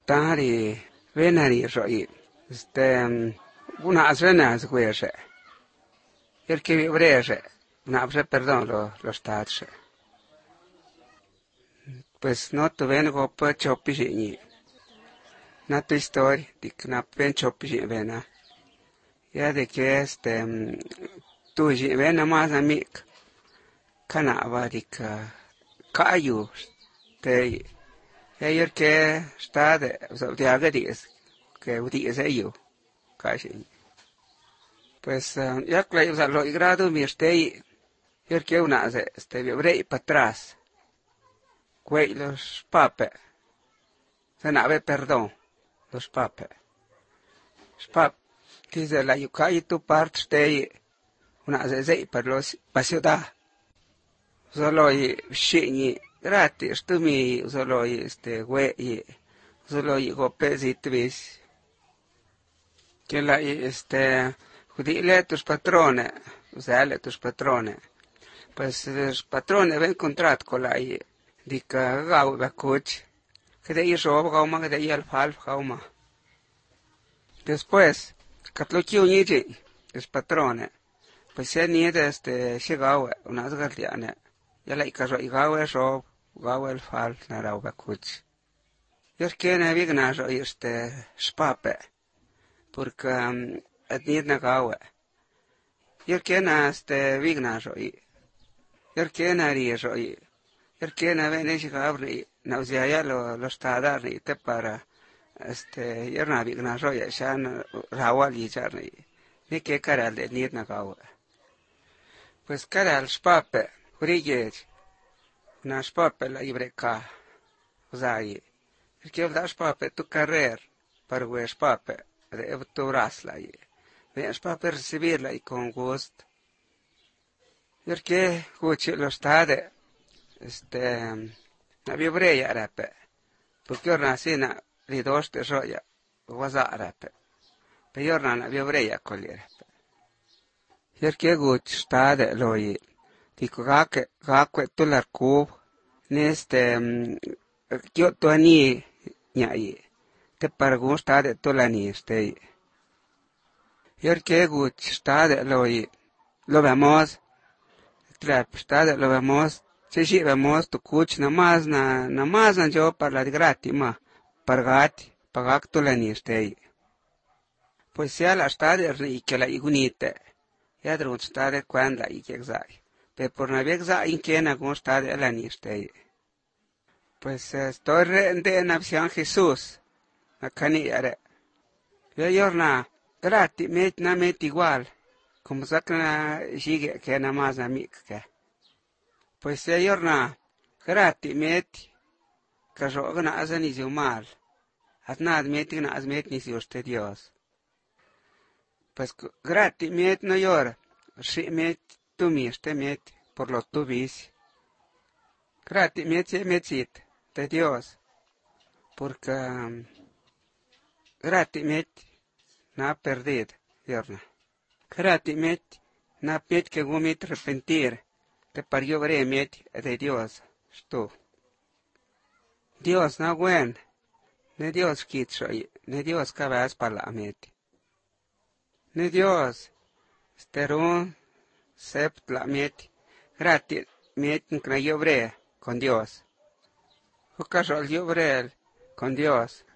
tari venari roi unas venas güeyse el que vibrese una perdón los tats pues no tuve go pa chopi ni na tu historia dik na pen chopi vena ya de que tu vena más amik kana varika kayu te ayer que está de agadies que utiliza ello casi pues ya que lo grado mi ayer que una vibré para atrás güey los pape se nave perdón los pape dice la yucay tu parte una para los para ciudad solo y shini gratis tú mi solo y güey solo y gopes y tvis que la judile tus patrones usale tus patrones pues los patrones ven contrato con la y dica gau va coach que de ir robo gauma que de ir al fal gauma después catloquio ni los patrones pues se ni de llegado unas guardianes ya la icarro y gau es robo gau el fal na rau va coach yo es que no vigna ro spape porque ni na gau yo que na vigna ro yo que na ri ro yo que na ven es gabri na usia ya los tadar ni te para yo na vigna ro ya shan rawal y charni ni que cara de ni na gau pues cara al spape urige na spape la ibreka uzai el que das pape tu carrer para güey pape de tu rasla y ves pape recibirla y con gusto el que escuche los tade na vibreya rape porque ahora nací na de dos de soya guaza rape pero ahora na vibreya colera el que escuche tade lo y digo que tu la cub ni yo tu ani ñai te pargun sta de tolani yer que gut sta de lo vemos trap sta de lo vemos si vemos tu kuch namaz na yo para la gratis ma pagak tolani pues ya la sta de ri que la igunite ya drun sta de cuando y que exai pero por na viexa in que na gun sta de la ni pues estoy en nación Jesús acá ni are yo na gratis na met igual como sacan sigue que nada más a mí que pues yo na gratis met que yo na hacen y mal hazna met ni si usted Dios pues gratis met no llora si met tú mi met por lo tu vis gratis met de Dios porque gratis na perdido yorna gratis na pet que gomit arrepentir te parió veré de Dios esto Dios na buen ne Dios kitso ne Dios cabas para ne Dios sterun sept la gratis na yo veré con Dios. ¿Acaso yo veré con Dios?